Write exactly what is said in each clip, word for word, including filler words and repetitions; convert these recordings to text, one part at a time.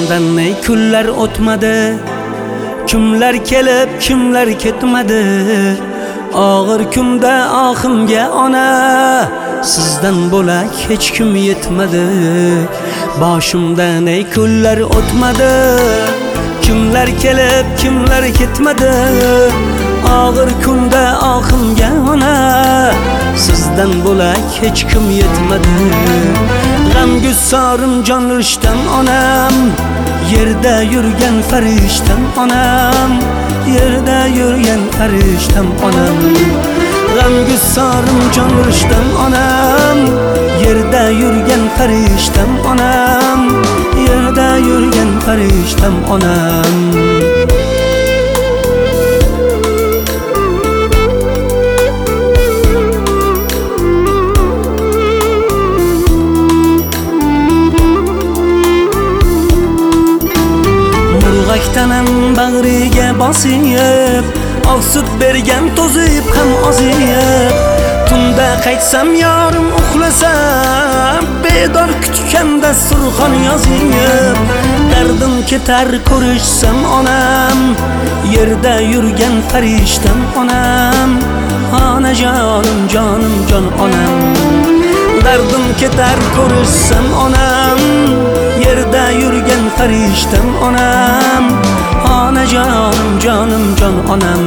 boshimdan ne kunlar o'tmadi, kimlar kelib kimlar ketmadi. Og'ir kunda ohimga ona, sizdan bo'lak hech kim yetmadi. Boshimdan ne kunlar o'tmadi, kimlar kelib kimlar ketmadi. Og'ir kunda ohimga ona, sizdan bo'lak hech kim yetmadi. G'amgusorim jon rishtam onam, yerda yurgan farishtam onam, yerda yurgan farishtam onam. G'amgusorim jon rishtam onam, yerda yurgan farishtam onam, yerda yurgan farishtam onam. Tanam bag'riga bosib, oq sut bergan to'zib ham ozib. Tunda qaytsam yorim uxlasam, bedor kutganda surxon yozib. Dardim ketar ko'rishsam onam, yerda yurgan farishtam onam, onajonim jonim jon onam. Dardim ketar ko'rishsam onam, yerda yurgan farishtam onam, onajonim jonim jon onam.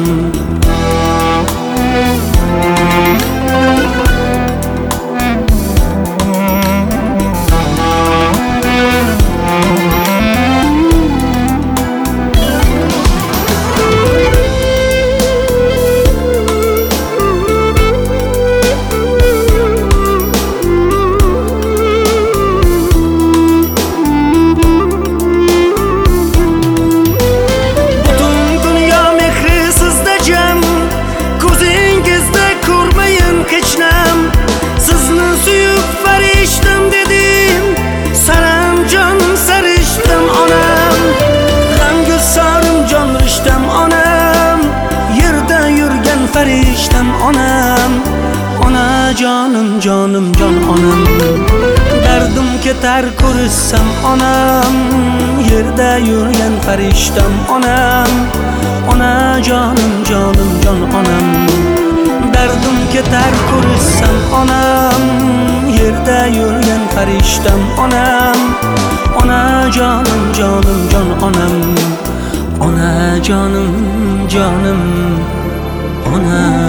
Farishtam onam, onajonim jonim jon onam. Dardim ketar ko'rishsam onam, yerda yurgan farishtam onam, onajonim jonim jon onam. Dardim ketar ko'rishsam onam, yerda yurgan farishtam onam, onajonim jonim jon onam, onajonim jonim onam.